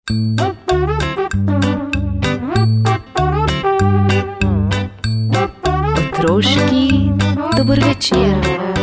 Otroški dober večer.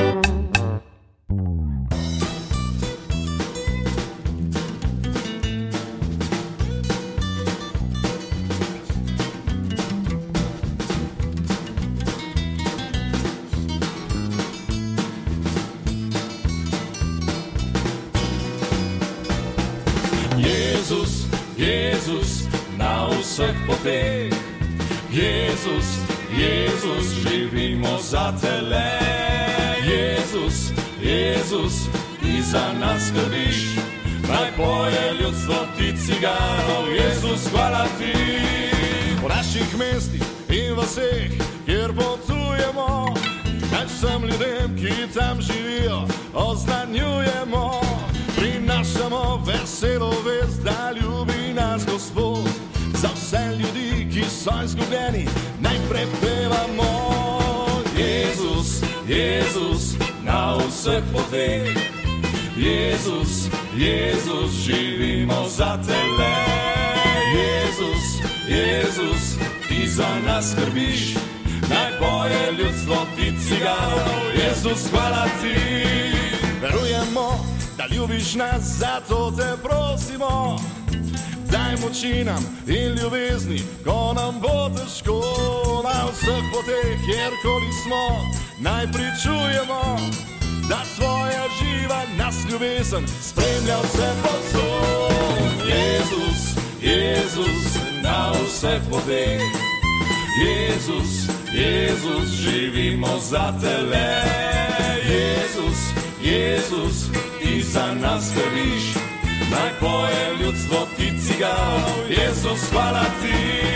Jezus, Jezus, na vseh poteh. Jezus, Jezus, živimo za tele. Jezus, Jezus, ti za nas skrbiš. Naj poje ljudstvo ti ciganov. Jezus, hvala ti. V naših mestih in vaseh, kjer potujemo, naj vsem ljudem, ki tam živijo, oznanjujemo. Prinašamo veselo vest, da ljubi nas Gospod. Za vse ljudi, ki so izgubljeni, naj prepevamo. Jezus, Jezus, na vseh poteh. Jezus, Jezus, živimo za tele. Jezus, Jezus, ti za nas skrbiš. Naj poje ljudstvo ti ciganov. Jezus, hvala ti. Verujemo, da ljubiš nas, zato te prosimo. Daj moči nam in ljubezni, ko nam bo težko. Na vseh poteh, kjerkoli smo, naj pričujemo, da tvoja živa nas ljubezen spremlja vse povsod. Jezus, Jezus, na vseh poteh. Jezus, Jezus, živimo za tele. Jezus, Jezus, ti za nas skrbiš. Naj poje ljudstvo ti ciganov. Jezus, hvala ti.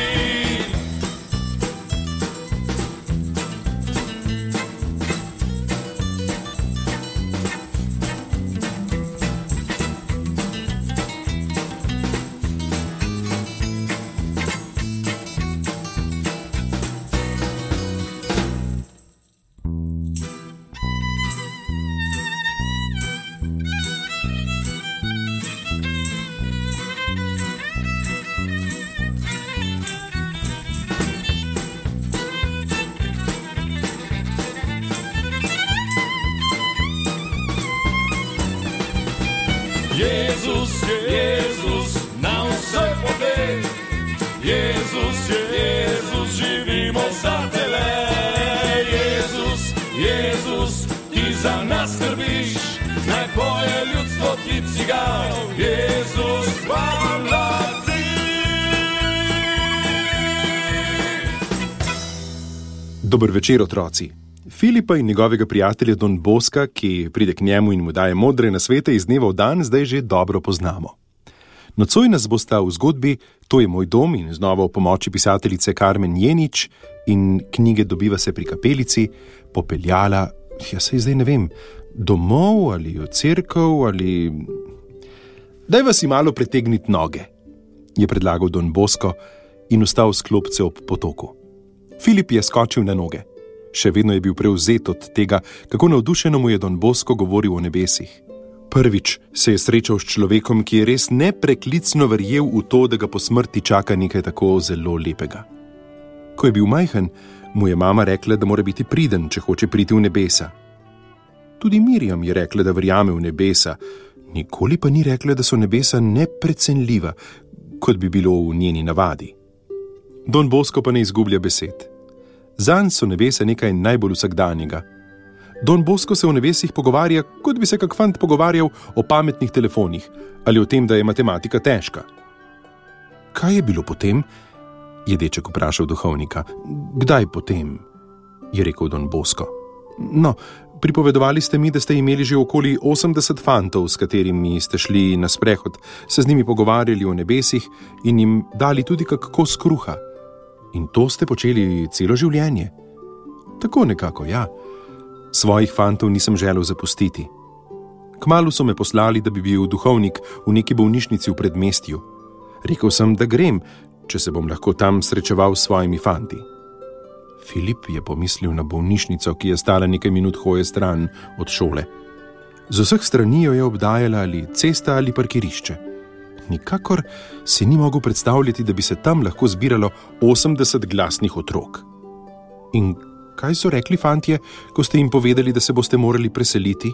Jezus, Jezus, na vseh poteh. Jezus, Jezus, živimo za tele. Jezus, Jezus, ti za nas skrbiš. Naj poje ljudstvo ti ciganov. Jezus, hvala ti. Dober večer, otroci. Filipa in njegovega prijatelja Don Boska, ki pride k njemu in mu daje modre nasvete iz dneva v dan, zdaj že dobro poznamo. Nocoj nas bosta v zgodbi To je moj dom in znova v pomoči pisateljice Karmen Jenič in knjige Dobiva se pri kapelici popeljala, saj zdaj ne vem, domov ali v cerkev ali... Daj vas si malo pretegniti noge, je predlagal Don Bosko in vstal s klopce ob potoku. Filip je skočil na noge. Še vedno je bil prevzet od tega, kako navdušeno mu je Don Bosko govoril o nebesih. Prvič se je srečal s človekom, ki je res nepreklicno verjel v to, da ga po smrti čaka nekaj tako zelo lepega. Ko je bil majhen, mu je mama rekla, da mora biti priden, če hoče priti v nebesa. Tudi Mirjam je rekla, da verjame v nebesa, nikoli pa ni rekla, da so nebesa neprecenljiva, kot bi bilo v njeni navadi. Don Bosko pa ne izgublja besed. Zanj so nebesa nekaj najbolj vsakdanjega. Don Bosko se v nebesih pogovarja, kot bi se kak fant pogovarjal o pametnih telefonih ali o tem, da je matematika težka. Kaj je bilo potem? Je deček vprašal duhovnika. Kdaj potem? Je rekel Don Bosko. No, pripovedovali ste mi, da ste imeli že okoli 80 fantov, s katerimi ste šli na sprehod, se z njimi pogovarjali o nebesih in jim dali tudi kak kos kruha. In to ste počeli celo življenje? Tako nekako, ja. Svojih fantov nisem želel zapustiti. Kmalu so me poslali, da bi bil duhovnik v neki bolnišnici v predmestju. Rekel sem, da grem, če se bom lahko tam srečeval s svojimi fanti. Filip je pomislil na bolnišnico, ki je stala nekaj minut hoje stran od šole. Z vseh strani jo je obdajala ali cesta ali parkirišče. Nikakor si ni mogel predstavljati, da bi se tam lahko zbiralo 80 glasnih otrok. In kaj so rekli fantje, ko ste jim povedali, da se boste morali preseliti?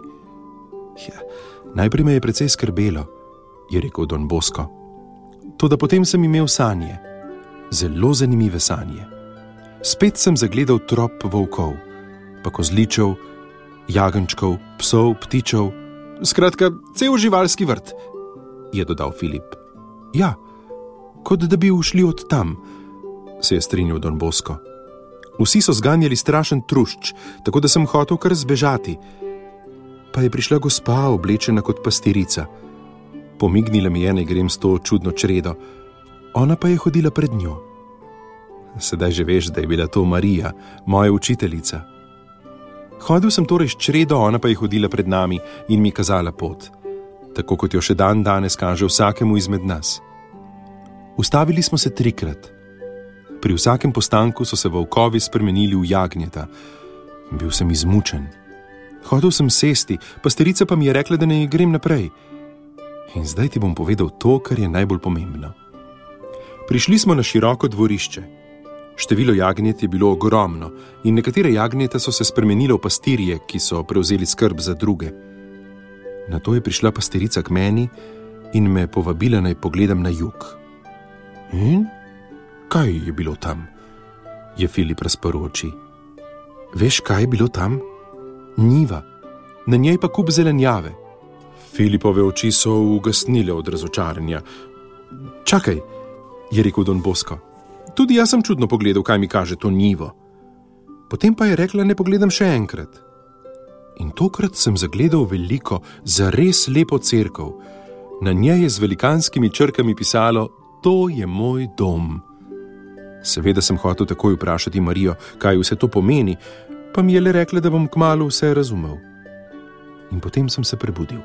Ja, najprej me je precej skrbelo, je rekel Don Bosco. Toda potem sem imel sanje, zelo zanimive sanje. Spet sem zagledal trop volkov, pa kozličev, jagenčkov, psov, ptičev, skratka, cel živalski vrt, je dodal Filip. Ja, kot da bi ušli od tam, se je strinjal Don Bosco. Vsi so zganjali strašen trušč, tako da sem hotel kar zbežati. Pa je prišla gospa, oblečena kot pastirica. Pomignila mi je, naj grem s to čudno čredo. Ona pa je hodila pred njo. Sedaj že veš, da je bila to Marija, moja učiteljica. Hodil sem torej s čredo, ona pa je hodila pred nami in mi kazala pot, tako kot jo še dan danes kaže vsakemu izmed nas. Ustavili smo se 3-krat. Pri vsakem postanku so se volkovi spremenili v jagnjeta. Bil sem izmučen. Hotel sem sesti, pastirica pa mi je rekla, da naj grem naprej. In zdaj ti bom povedal to, kar je najbolj pomembno. Prišli smo na široko dvorišče. Število jagnjet je bilo ogromno in nekatere jagnjeta so se spremenile v pastirje, ki so prevzeli skrb za druge. Nato je prišla pastirica k meni in me povabila, naj pogledam na jug. In kaj je bilo tam? Je Filip razprl oči. Veš, kaj je bilo tam? Njiva, na njej pa kup zelenjave. Filipove oči so ugasnile od razočaranja. Čakaj, je rekel Don Bosco. Tudi jaz sem čudno pogledal, kaj mi kaže to njivo. Potem pa je rekla, ne pogledam še enkrat. In tokrat sem zagledal veliko, zares lepo cerkev. Na njej je z velikanskimi črkami pisalo: To je moj dom. Seveda sem hotel takoj vprašati Marijo, kaj vse to pomeni, pa mi je le rekla, da bom kmalu vse razumel. In potem sem se prebudil.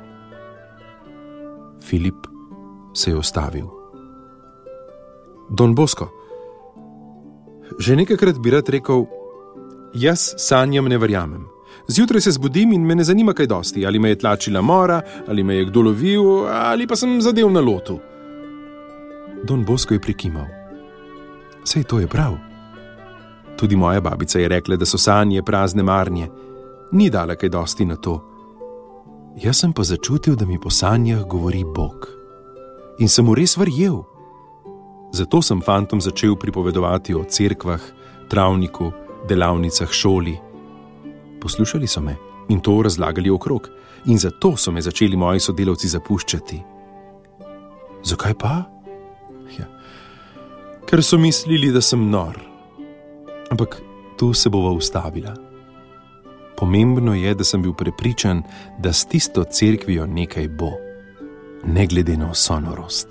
Filip se je ustavil. Don Bosco, že nekajkrat bi rad rekel, jaz sanjam ne verjamem. Zjutraj se zbudim in me ne zanima kaj dosti, ali me je tlačila mora, ali me je kdo lovil, ali pa sem zadev na lotu. Don Bosco je prikimal. Sej to je prav. Tudi moja babica je rekla, da so sanje prazne marnje. Ni dala kaj dosti na to. Jaz sem pa začutil, da mi po sanjah govori Bog. In sem mu res verjel. Zato sem fantom začel pripovedovati o cerkvah, travniku, delavnicah, šoli. Poslušali so me in to razlagali okrog. In zato so me začeli moji sodelavci zapuščati. Zakaj pa? Ja, ker so mislili, da sem nor. Ampak tu se bova ustavila. Pomembno je, da sem bil prepričan, da s tisto cerkvijo nekaj bo, ne glede na vso norost.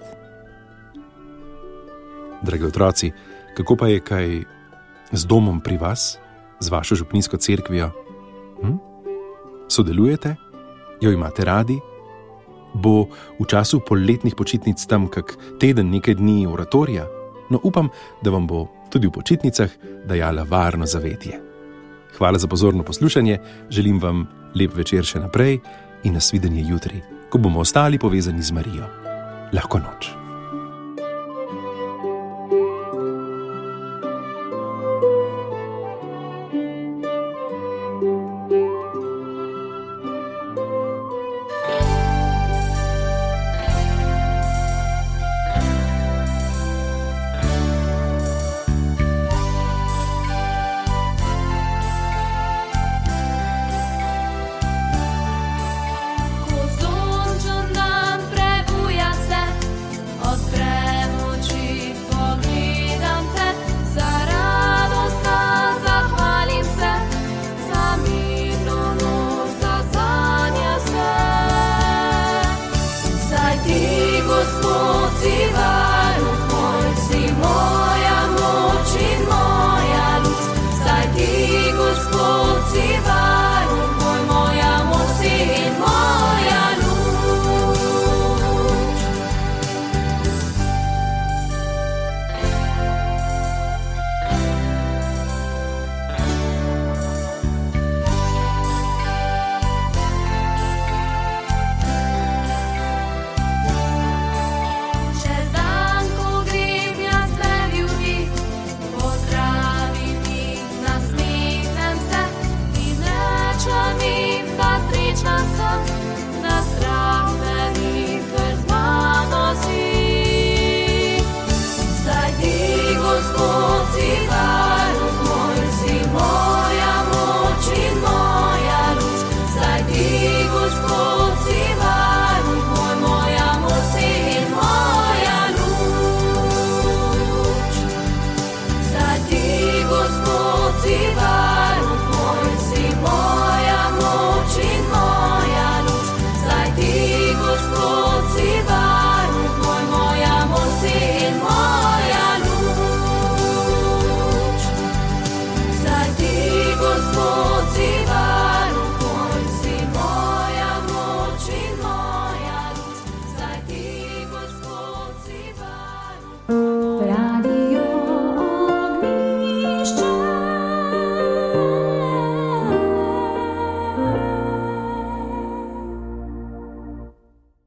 Dragi otroci, kako pa je kaj z domom pri vas, z vašo župnijsko cerkvijo? Sodelujete? Jo imate radi? Bo v času poletnih počitnic tam kak teden, nekaj dni oratorija? No, upam, da vam bo tudi v počitnicah dajala varno zavetje. Hvala za pozorno poslušanje, želim vam lep večer še naprej in nasvidenje jutri, ko bomo ostali povezani z Marijo. Lahko noč.